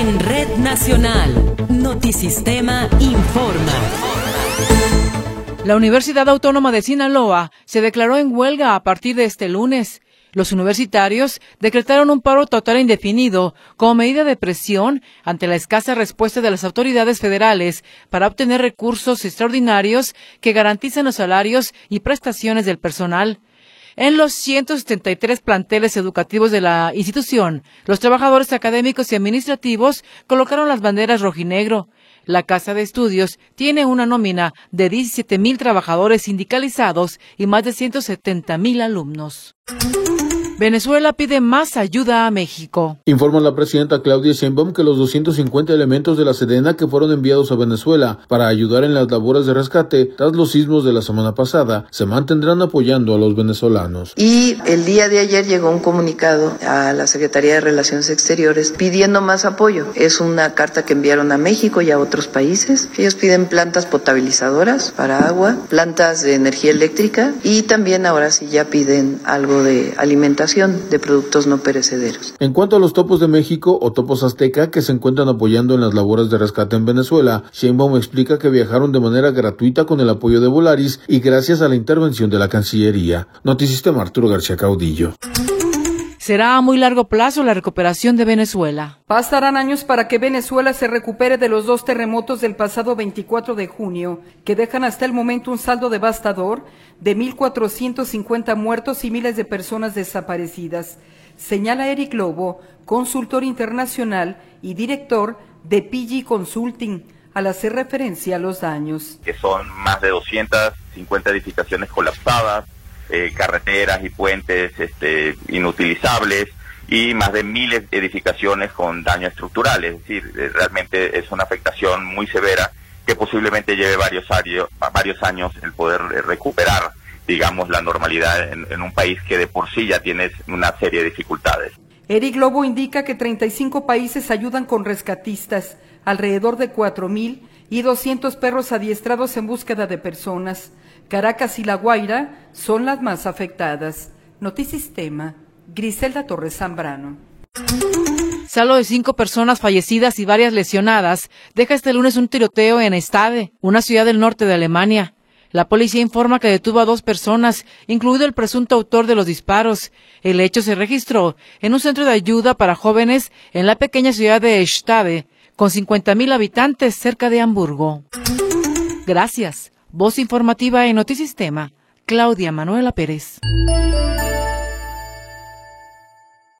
En Red Nacional, Notisistema informa. La Universidad Autónoma de Sinaloa se declaró en huelga a partir de este lunes. Los universitarios decretaron un paro total indefinido como medida de presión ante la escasa respuesta de las autoridades federales para obtener recursos extraordinarios que garanticen los salarios y prestaciones del personal. En los 173 planteles educativos de la institución, los trabajadores académicos y administrativos colocaron las banderas rojinegro. La Casa de Estudios tiene una nómina de 17,000 trabajadores sindicalizados y más de 170,000 alumnos. Venezuela pide más ayuda a México. Informa la presidenta Claudia Sheinbaum que los 250 elementos de la Sedena que fueron enviados a Venezuela para ayudar en las labores de rescate tras los sismos de la semana pasada se mantendrán apoyando a los venezolanos. Y el día de ayer llegó un comunicado a la Secretaría de Relaciones Exteriores pidiendo más apoyo. Es una carta que enviaron a México y a otros países. Ellos piden plantas potabilizadoras para agua, plantas de energía eléctrica y también ahora sí ya piden algo de alimentación de productos no perecederos. En cuanto a los topos de México o topos azteca que se encuentran apoyando en las labores de rescate en Venezuela, Sheinbaum explica que viajaron de manera gratuita con el apoyo de Volaris y gracias a la intervención de la Cancillería. Notisistema, Arturo García Caudillo. Será a muy largo plazo la recuperación de Venezuela. Pasarán años para que Venezuela se recupere de los 2 terremotos del pasado 24 de junio, que dejan hasta el momento un saldo devastador de 1,450 muertos y miles de personas desaparecidas, señala Eric Lobo, consultor internacional y director de PG Consulting, al hacer referencia a los daños. Que son más de 250 edificaciones colapsadas, carreteras y puentes inutilizables y más de 1,000 edificaciones con daño estructural. Es decir, realmente es una afectación muy severa que posiblemente lleve varios años el poder recuperar, digamos, la normalidad en un país que de por sí ya tiene una serie de dificultades. Eric Lobo indica que 35 países ayudan con rescatistas, alrededor de 4,000 y 200 perros adiestrados en búsqueda de personas. Caracas y La Guaira son las más afectadas. Notisistema, Griselda Torres Zambrano. Saldo de 5 personas fallecidas y varias lesionadas deja este lunes un tiroteo en Stade, una ciudad del norte de Alemania. La policía informa que detuvo a 2 personas, incluido el presunto autor de los disparos. El hecho se registró en un centro de ayuda para jóvenes en la pequeña ciudad de Stade, con 50,000 habitantes cerca de Hamburgo. Gracias. Voz informativa en Notisistema, Claudia Manuela Pérez.